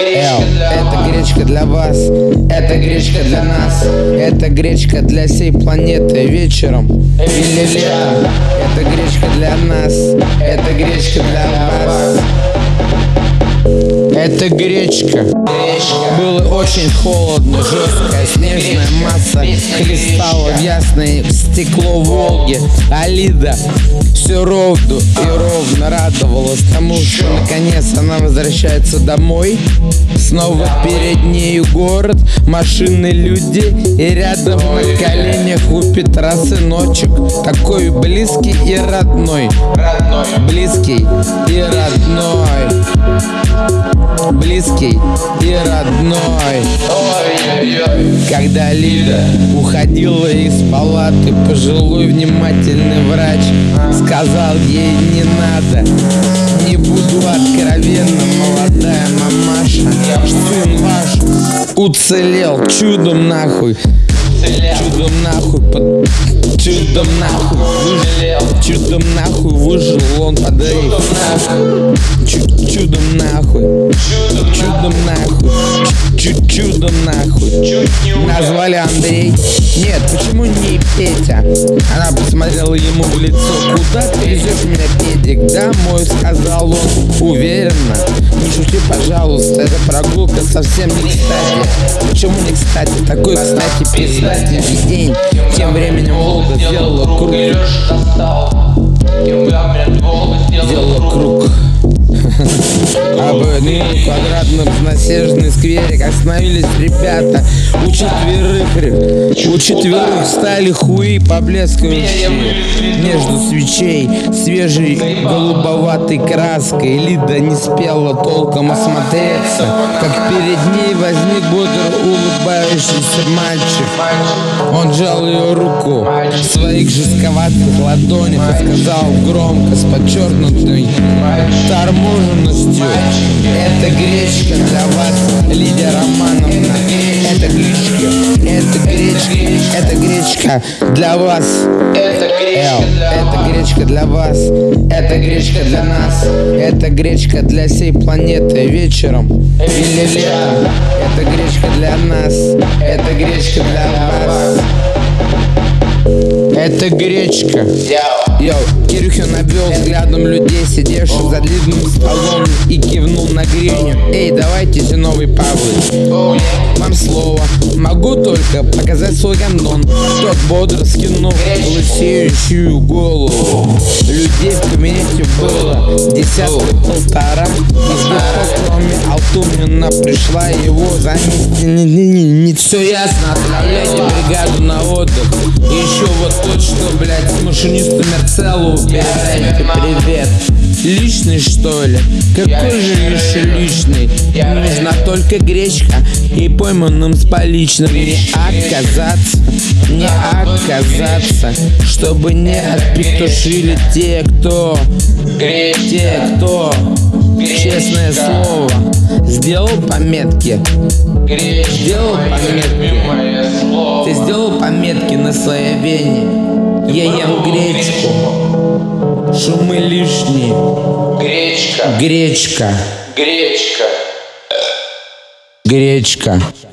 Это гречка для вас, это гречка для нас, это гречка для всей планеты вечером или летом. Это гречка для нас, это гречка для вас. Это гречка. Было очень холодно, жесткая снежная масса хлестала в ясное стекло Волги. Алида все ровно и ровно радовалась тому, что наконец она возвращается домой. Снова перед нею город, машины, люди, и рядом на коленях у Петра сыночек, такой близкий и родной. Близкий и родной. Близкий и родной. Когда Лида уходила из палаты, пожилой внимательный врач сказал ей: не надо. Не буду откровенно, молодая мамаша, сын ваш уцелел чудом нахуй. Чудом нахуй, чудом нахуй выжил. Чудом нахуй выжил он под рейс. Чудом нахуй. Чудом нахуй. Чудом нахуй. Назвали Андрей. Нет, почему не Петя? Она посмотрела ему в лицо. Куда ты везешь меня, Педик? Домой, сказал он уверенно. Не шути, пожалуйста, эта прогулка совсем не кстати. Почему не кстати? Такой, кстати, писательный день. Тем временем Волга сделала круг. Сделала круг. Об одном квадратном наснежный скверик остановились ребята. У четверых стали хуи, поблескивающие между свечей свежей голубоватой краской. Лида не спела толком осмотреться, как перед ней возник бодро улыбающийся мальчик. Он сжал ее руку в своих жестковатых ладонях и сказал громко, с подчеркнутой торможенностью: это гречка для вас, Лидия Романовна. Это гречка для вас. Это гречка для вас, это гречка для нас, это гречка для всей планеты вечером или летом. Это гречка для нас, это гречка для вас. Это гречка. Кирюхин обвел взглядом людей, сидевших за длинным столом, и кивнул на Гриню. Эй, давайте, новый Павлович, вам слово. Могу только показать свой гандон. Тот бодро скинул лысеющую голову. Людей в кабинете было десятка-полтора. Из них, кроме Алтунина, пришла его заместить. Не все ясно, отправляйте бригаду на отдых. И еще вот тот, что, блядь, с машинистом Мерцеллу передайте привет. Личный, что ли? Какой же еще личный? Нужна только гречка и пойманным с поличным не оказаться, чтобы не отпетушили те, кто, честное слово, сделал пометки. Ты сделал пометки на своей вене. Я ем гречку. Шумы лишние. Гречка. Гречка.